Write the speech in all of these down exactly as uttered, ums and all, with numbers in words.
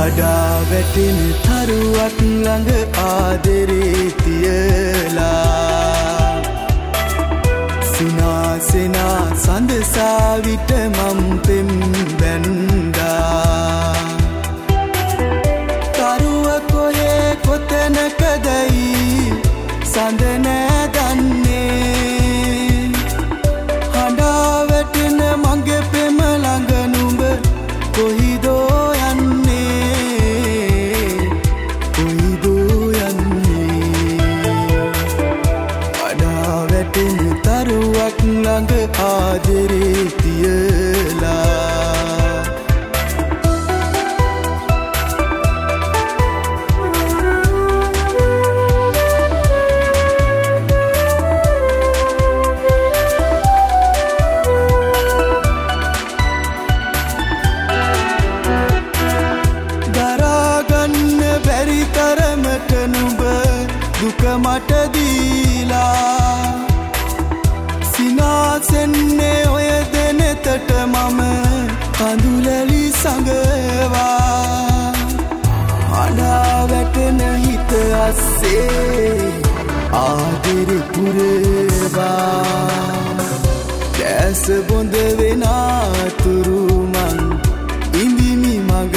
කඩා වැටෙන තරුවක් ළඟ ආදරේ තියලා සිනාසෙනා සඳසා විට මම් පෙම් බැන්දා තරුව කොහේ කොතැනකදයි සඳ නෑ දන්නේ හඬා වැටෙන මගේ පෙම ළඟ නුඹ කොහිදෝ ළඟ ආදරේ තියලා දරාගන්න බැරි තරමට නුඹ දුක මට දීලා සිනාසෙන්නේ ඔය දෙනෙතට මම කඳුලැලි සඟවා අඬා වැටෙන හිත අස්සේ ආදරේ පුරවා දැස බොඳ වෙනාතුරු මං ඉඳිමි මඟ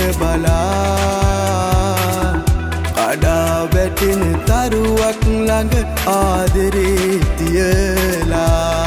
බලා අඬා වැටෙන තරුවක් ළඟ ආදරේ තියලා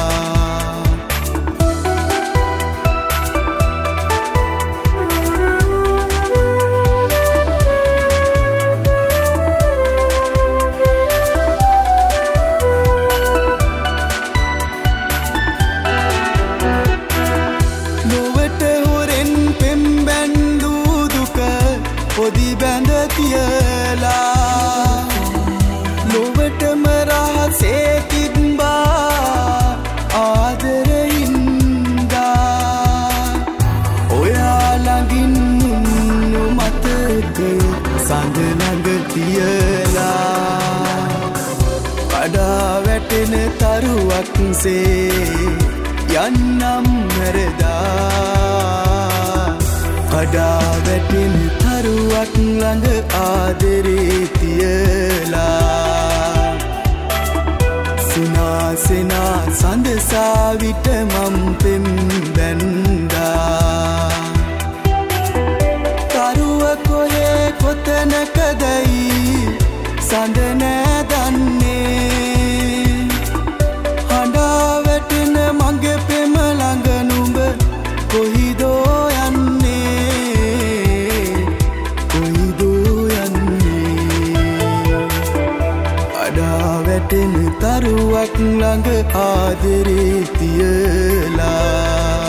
පොදි බැඳ තියලා ලොවටම රහසේ තිබ්බා ආදරෙින්දා ඔයා ළඟින් නුන්නු මතක සඳ ළඟ තියලා කඩා වැටෙන තරුවක්සේ යන්නම් මැරදා කඩා වැටෙන තරුවක් ළඟ ආදරේ තියලා සිනාසෙනා සඳසා විට මම් පෙම් බැන්දා තරුව කොහේ කොතැනකදයි සඳ නෑ දන්නේ හඬා වැටෙන මගේ පෙම ළඟ නුඹ කොහිදෝ වැටෙන තරුවක් ළඟ ආදරේ තියලා